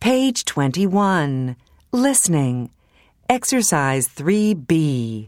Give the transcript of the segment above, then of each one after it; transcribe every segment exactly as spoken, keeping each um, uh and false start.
Page twenty-one. Listening. Exercise three B.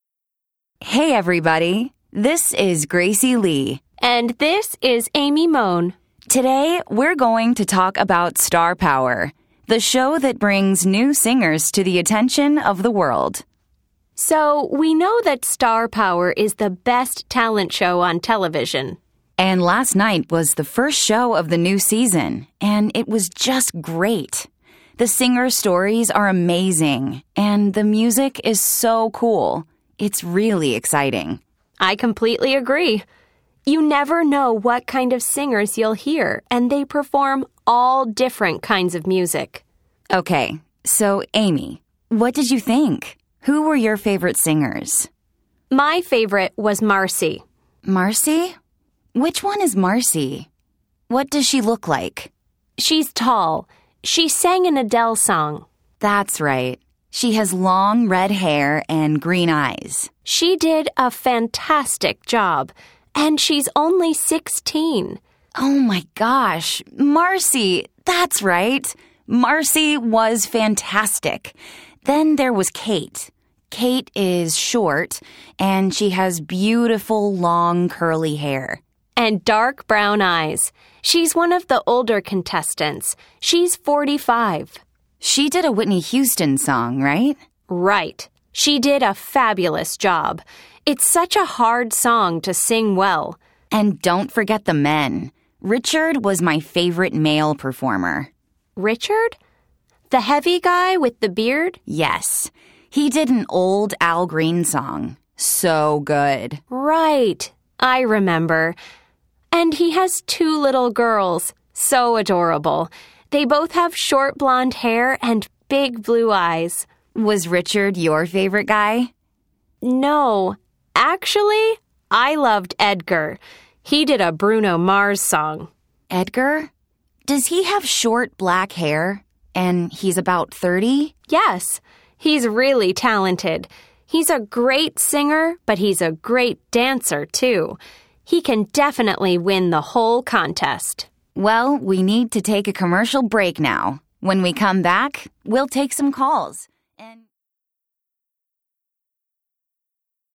Hey, everybody. This is Gracie Lee. And this is Amy Moan. Today, we're going to talk about Star Power, the show that brings new singers to the attention of the world. So, we know that Star Power is the best talent show on television. And last night was the first show of the new season, and it was just great. The singer stories are amazing, and the music is so cool. It's really exciting. I completely agree. You never know what kind of singers you'll hear, and they perform all different kinds of music. Okay, so Amy, what did you think? Who were your favorite singers? My favorite was Marcy. Marcy? Which one is Marcy? What does she look like? She's tall. She sang an Adele song. That's right. She has long red hair and green eyes. She did a fantastic job, and she's only sixteen. Oh my gosh, Marcy, that's right. Marcy was fantastic. Then there was Kate. Kate is short, and she has beautiful long curly hair. And dark brown eyes. She's one of the older contestants. She's forty-five. She did a Whitney Houston song, right? Right. She did a fabulous job. It's such a hard song to sing well. And don't forget the men. Richard was my favorite male performer. Richard? The heavy guy with the beard? Yes. He did an old Al Green song. So good. Right. I remember. And he has two little girls. So adorable. They both have short blonde hair and big blue eyes. Was Richard your favorite guy? No. Actually, I loved Edgar. He did a Bruno Mars song. Edgar? Does he have short black hair? And he's about thirty? Yes. He's really talented. He's a great singer, but he's a great dancer, too. He can definitely win the whole contest. Well, we need to take a commercial break now. When we come back, we'll take some calls. And